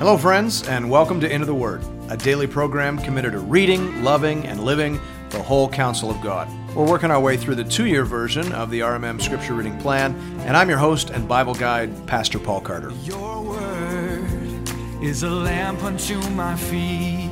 Hello, friends, and welcome to Into the Word, a daily program committed to reading, loving, and living the whole counsel of God. We're working our way through the 2-year version of the RMM Scripture Reading Plan, and I'm your host and Bible guide, Pastor Paul Carter. Your word is a lamp unto my feet.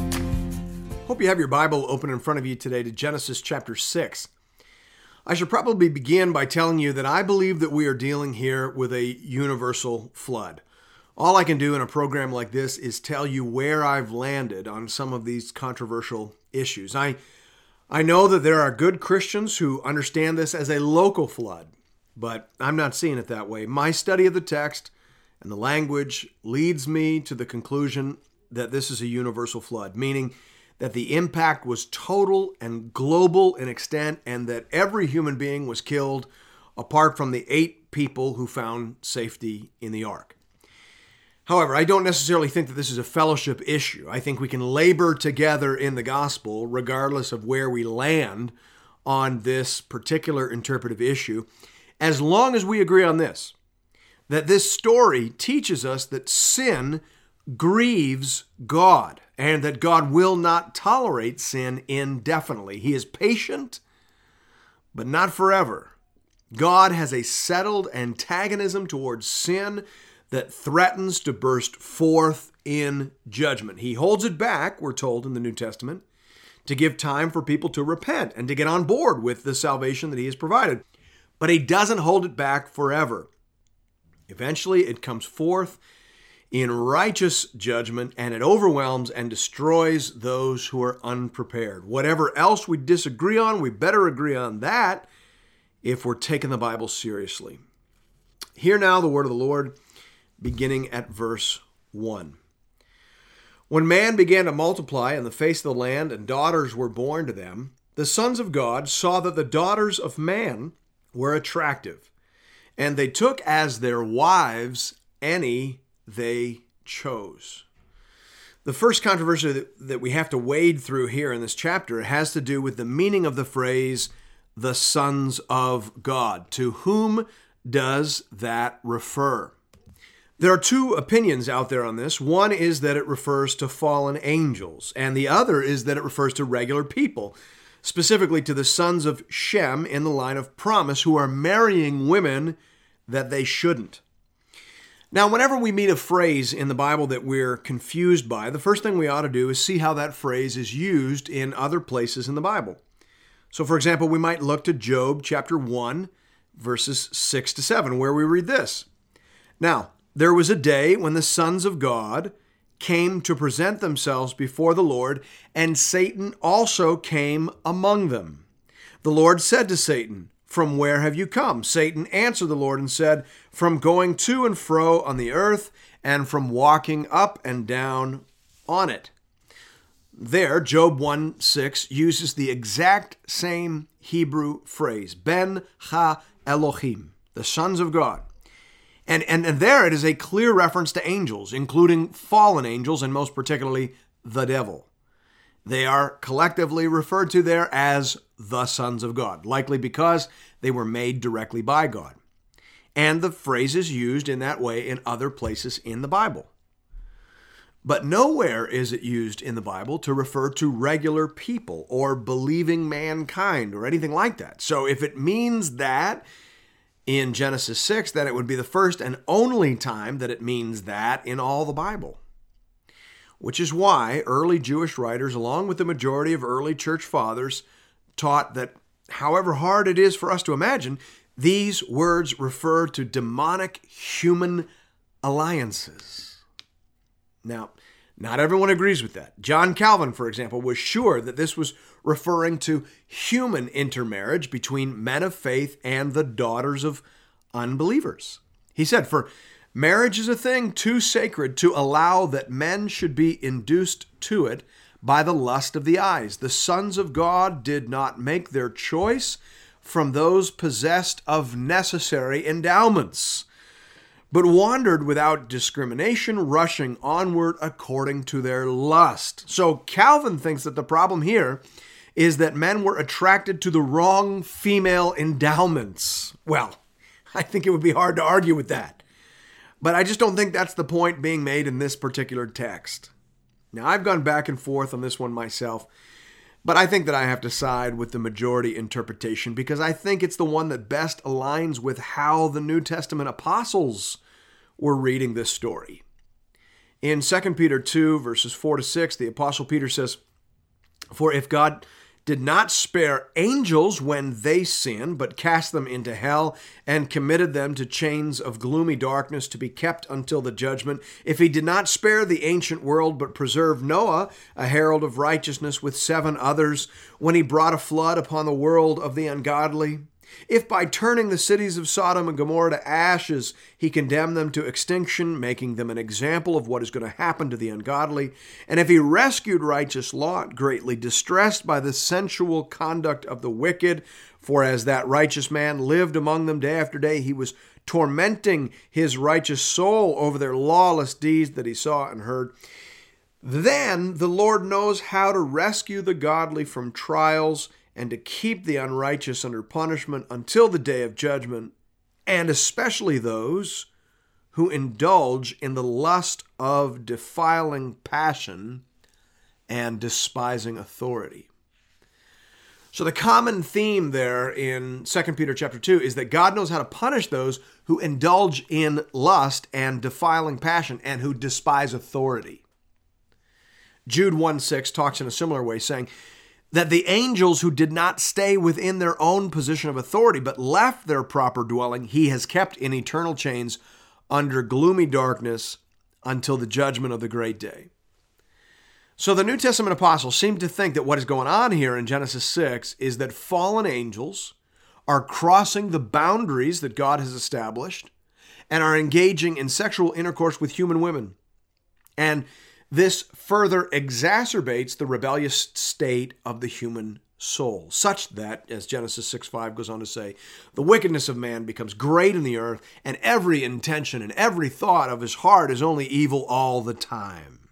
Hope you have your Bible open in front of you today to Genesis chapter 6. I should probably begin by telling you that I believe that we are dealing here with a universal flood. All I can do in a program like this is tell you where I've landed on some of these controversial issues. I know that there are good Christians who understand this as a local flood, but I'm not seeing it that way. My study of the text and the language leads me to the conclusion that this is a universal flood, meaning that the impact was total and global in extent, and that every human being was killed apart from the 8 people who found safety in the ark. However, I don't necessarily think that this is a fellowship issue. I think we can labor together in the gospel regardless of where we land on this particular interpretive issue, as long as we agree on this, that this story teaches us that sin grieves God and that God will not tolerate sin indefinitely. He is patient, but not forever. God has a settled antagonism towards sin that threatens to burst forth in judgment. He holds it back, we're told in the New Testament, to give time for people to repent and to get on board with the salvation that he has provided. But he doesn't hold it back forever. Eventually, it comes forth in righteous judgment, and it overwhelms and destroys those who are unprepared. Whatever else we disagree on, we better agree on that if we're taking the Bible seriously. Hear now the word of the Lord, beginning at verse 1. When man began to multiply in the face of the land and daughters were born to them, the sons of God saw that the daughters of man were attractive, and they took as their wives any they chose. The first controversy that we have to wade through here in this chapter has to do with the meaning of the phrase, the sons of God. To whom does that refer? There are 2 opinions out there on this. One is that it refers to fallen angels, and the other is that it refers to regular people, specifically to the sons of Shem in the line of promise who are marrying women that they shouldn't. Now, whenever we meet a phrase in the Bible that we're confused by, the first thing we ought to do is see how that phrase is used in other places in the Bible. So, for example, we might look to Job chapter 1, verses 6 to 7, where we read this. Now, there was a day when the sons of God came to present themselves before the Lord, and Satan also came among them. The Lord said to Satan, "From where have you come?" Satan answered the Lord and said, "From going to and fro on the earth, and from walking up and down on it." There, Job 1:6 uses the exact same Hebrew phrase, Ben Ha Elohim, the sons of God. And there it is a clear reference to angels, including fallen angels, and most particularly the devil. They are collectively referred to there as the sons of God, likely because they were made directly by God. And the phrase is used in that way in other places in the Bible. But nowhere is it used in the Bible to refer to regular people or believing mankind or anything like that. So if it means that in Genesis 6, then it would be the first and only time that it means that in all the Bible. Which is why early Jewish writers, along with the majority of early church fathers, taught that however hard it is for us to imagine, these words refer to demonic human alliances. Now, not everyone agrees with that. John Calvin, for example, was sure that this was referring to human intermarriage between men of faith and the daughters of unbelievers. He said, "For marriage is a thing too sacred to allow that men should be induced to it by the lust of the eyes. The sons of God did not make their choice from those possessed of necessary endowments, but wandered without discrimination, rushing onward according to their lust." So Calvin thinks that the problem here is that men were attracted to the wrong female endowments. Well, I think it would be hard to argue with that. But I just don't think that's the point being made in this particular text. Now, I've gone back and forth on this one myself, but I think that I have to side with the majority interpretation because I think it's the one that best aligns with how the New Testament apostles were reading this story. In 2 Peter 2, verses 4 to 6, the Apostle Peter says, "For if God did not spare angels when they sinned, but cast them into hell and committed them to chains of gloomy darkness to be kept until the judgment, if he did not spare the ancient world, but preserved Noah, a herald of righteousness, with 7 others, when he brought a flood upon the world of the ungodly, if by turning the cities of Sodom and Gomorrah to ashes, he condemned them to extinction, making them an example of what is going to happen to the ungodly, and if he rescued righteous Lot, greatly distressed by the sensual conduct of the wicked, for as that righteous man lived among them day after day, he was tormenting his righteous soul over their lawless deeds that he saw and heard. Then the Lord knows how to rescue the godly from trials and to keep the unrighteous under punishment until the day of judgment, and especially those who indulge in the lust of defiling passion and despising authority." So the common theme there in 2 Peter chapter 2 is that God knows how to punish those who indulge in lust and defiling passion and who despise authority. Jude 1:6 talks in a similar way, saying that the angels who did not stay within their own position of authority but left their proper dwelling, he has kept in eternal chains under gloomy darkness until the judgment of the great day. So the New Testament apostles seem to think that what is going on here in Genesis 6 is that fallen angels are crossing the boundaries that God has established and are engaging in sexual intercourse with human women. And this further exacerbates the rebellious state of the human soul, such that, as Genesis 6:5 goes on to say, the wickedness of man becomes great in the earth, and every intention and every thought of his heart is only evil all the time.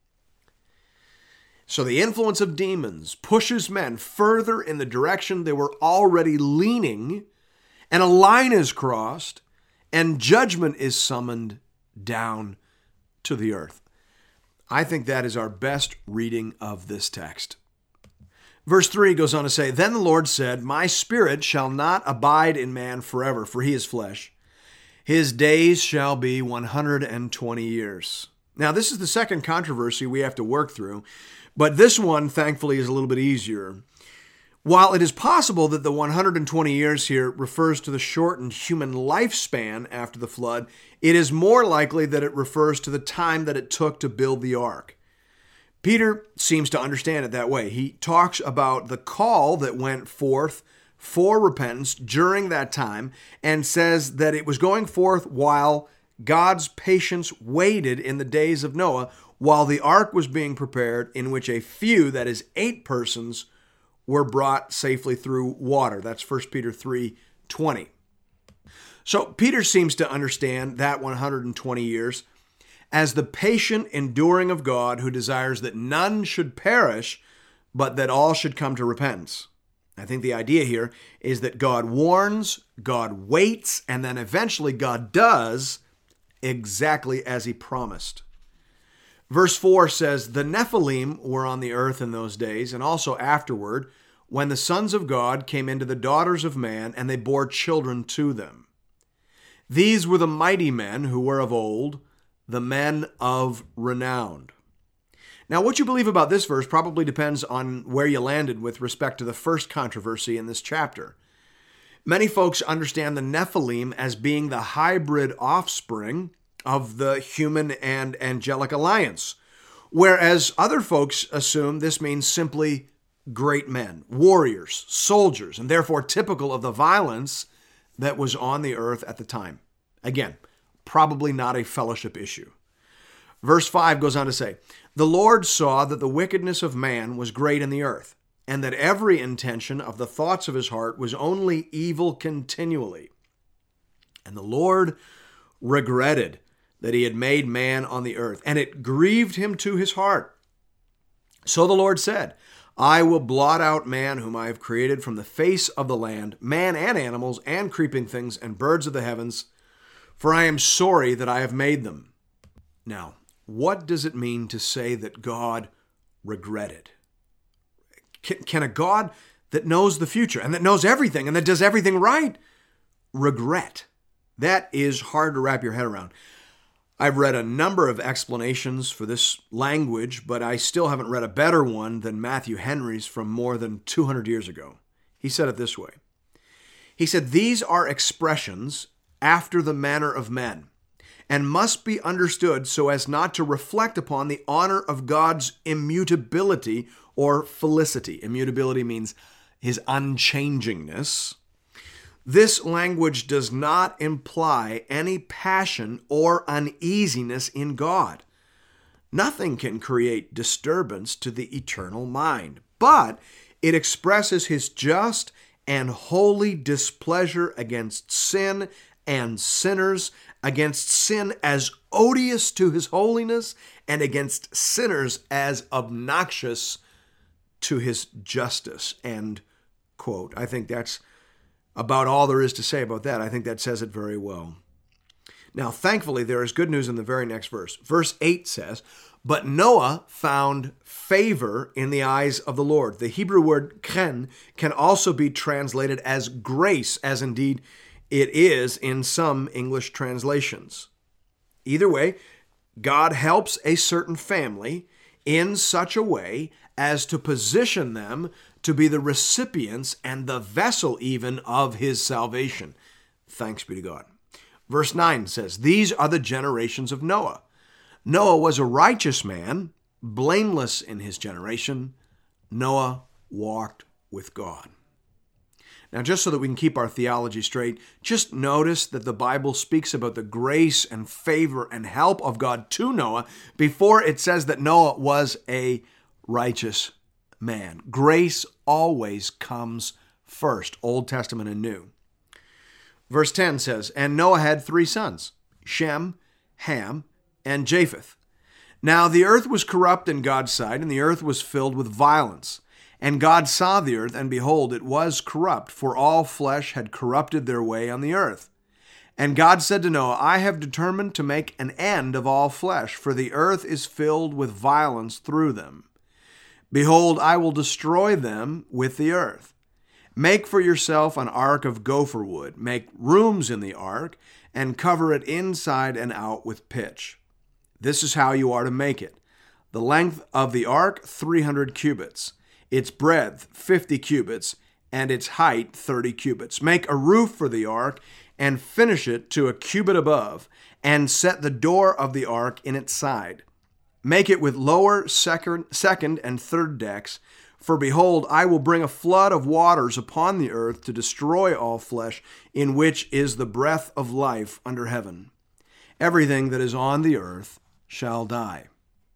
So the influence of demons pushes men further in the direction they were already leaning, and a line is crossed, and judgment is summoned down to the earth. I think that is our best reading of this text. Verse 3 goes on to say, "Then the Lord said, My spirit shall not abide in man forever, for he is flesh. His days shall be 120 years. Now, this is the second controversy we have to work through, but this one, thankfully, is a little bit easier. While it is possible that the 120 years here refers to the shortened human lifespan after the flood, it is more likely that it refers to the time that it took to build the ark. Peter seems to understand it that way. He talks about the call that went forth for repentance during that time and says that it was going forth while God's patience waited in the days of Noah while the ark was being prepared, in which a few, that is 8 persons, were brought safely through water. That's 1 Peter 3:20. So Peter seems to understand that 120 years as the patient enduring of God who desires that none should perish, but that all should come to repentance. I think the idea here is that God warns, God waits, and then eventually God does exactly as he promised. Verse 4 says, "The Nephilim were on the earth in those days, and also afterward, when the sons of God came into the daughters of man, and they bore children to them. These were the mighty men who were of old, the men of renown." Now, what you believe about this verse probably depends on where you landed with respect to the first controversy in this chapter. Many folks understand the Nephilim as being the hybrid offspring of the human and angelic alliance, whereas other folks assume this means simply great men, warriors, soldiers, and therefore typical of the violence that was on the earth at the time. Again, probably not a fellowship issue. Verse 5 goes on to say, "The Lord saw that the wickedness of man was great in the earth, and that every intention of the thoughts of his heart was only evil continually. And the Lord regretted that he had made man on the earth, and it grieved him to his heart. So the Lord said, I will blot out man whom I have created from the face of the land, man and animals and creeping things and birds of the heavens, for I am sorry that I have made them. Now, what does it mean to say that God regretted? Can a God that knows the future and that knows everything and that does everything right regret? That is hard to wrap your head around. I've read a number of explanations for this language, but I still haven't read a better one than Matthew Henry's from more than 200 years ago. He said it this way. He said, "These are expressions after the manner of men, and must be understood so as not to reflect upon the honor of God's immutability or felicity." Immutability means his unchangingness. This language does not imply any passion or uneasiness in God. Nothing can create disturbance to the eternal mind, but it expresses his just and holy displeasure against sin and sinners, against sin as odious to his holiness, and against sinners as obnoxious to his justice. End quote. I think that's about all there is to say about that. I think that says it very well. Now, thankfully, there is good news in the very next verse. Verse 8 says, "But Noah found favor in the eyes of the Lord." The Hebrew word chen can also be translated as grace, as indeed it is in some English translations. Either way, God helps a certain family in such a way as to position them to be the recipients and the vessel even of his salvation. Thanks be to God. Verse 9 says, "These are the generations of Noah. Noah was a righteous man, blameless in his generation. Noah walked with God." Now, just so that we can keep our theology straight, just notice that the Bible speaks about the grace and favor and help of God to Noah before it says that Noah was a righteous man. Grace always comes first, Old Testament and New. Verse 10 says, "And Noah had 3 sons, Shem, Ham, and Japheth. Now the earth was corrupt in God's sight, and the earth was filled with violence. And God saw the earth, and behold, it was corrupt, for all flesh had corrupted their way on the earth. And God said to Noah, I have determined to make an end of all flesh, for the earth is filled with violence through them. Behold, I will destroy them with the earth. Make for yourself an ark of gopher wood. Make rooms in the ark, and cover it inside and out with pitch. This is how you are to make it. The length of the ark, 300 cubits. Its breadth, 50 cubits, and its height, 30 cubits. Make a roof for the ark, and finish it to a cubit above, and set the door of the ark in its side. Make it with lower, second, and third decks. For behold, I will bring a flood of waters upon the earth to destroy all flesh, in which is the breath of life under heaven. Everything that is on the earth shall die."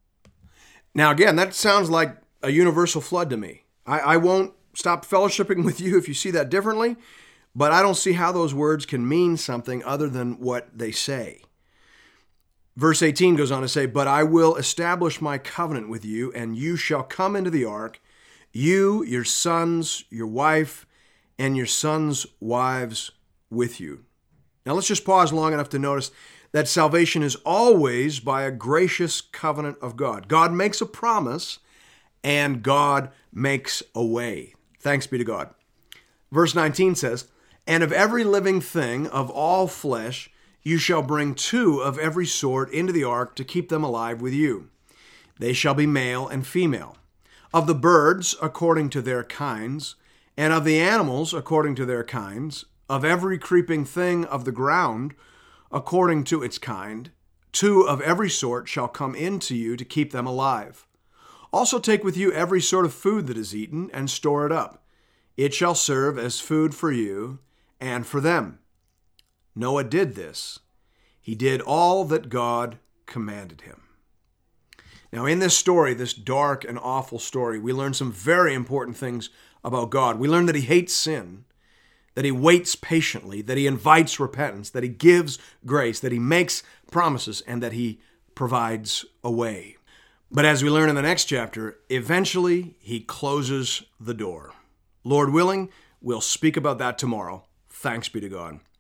Now again, that sounds like a universal flood to me. I won't stop fellowshipping with you if you see that differently, but I don't see how those words can mean something other than what they say. Verse 18 goes on to say, "But I will establish my covenant with you, and you shall come into the ark, you, your sons, your wife, and your sons' wives with you." Now let's just pause long enough to notice that salvation is always by a gracious covenant of God. God makes a promise, and God makes a way. Thanks be to God. Verse 19 says, "And of every living thing of all flesh you shall bring 2 of every sort into the ark to keep them alive with you. They shall be male and female. Of the birds according to their kinds, and of the animals according to their kinds, of every creeping thing of the ground according to its kind, 2 of every sort shall come into you to keep them alive. Also take with you every sort of food that is eaten, and store it up. It shall serve as food for you and for them." Noah did this. He did all that God commanded him. Now in this story, this dark and awful story, we learn some very important things about God. We learn that he hates sin, that he waits patiently, that he invites repentance, that he gives grace, that he makes promises, and that he provides a way. But as we learn in the next chapter, eventually he closes the door. Lord willing, we'll speak about that tomorrow. Thanks be to God.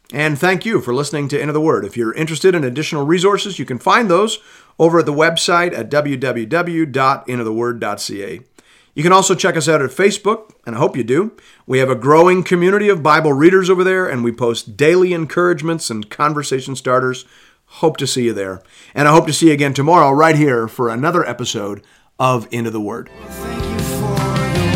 And thank you for listening to Into the Word. If you're interested in additional resources, you can find those over at the website at www.intotheword.ca. You can also check us out at Facebook, and I hope you do. We have a growing community of Bible readers over there, and we post daily encouragements and conversation starters. Hope to see you there. And I hope to see you again tomorrow right here for another episode of Into the Word. Thank you for the